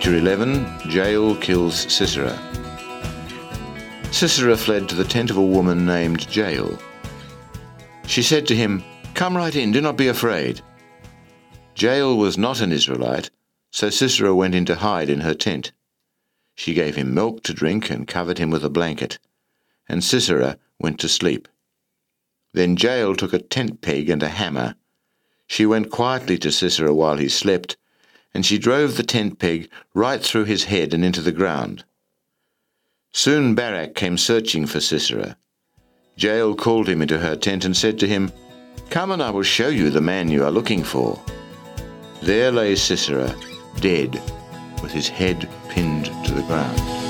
Chapter 11. Jael kills Sisera. Sisera fled to the tent of a woman named Jael. She said to him, "Come right in, do not be afraid." Jael was not an Israelite, so Sisera went in to hide in her tent. She gave him milk to drink and covered him with a blanket, and Sisera went to sleep. Then Jael took a tent peg and a hammer. She went quietly to Sisera while he slept, and she drove the tent peg right through his head and into the ground. Soon Barak came searching for Sisera. Jael called him into her tent and said to him, "Come and I will show you the man you are looking for." There lay Sisera, dead, with his head pinned to the ground.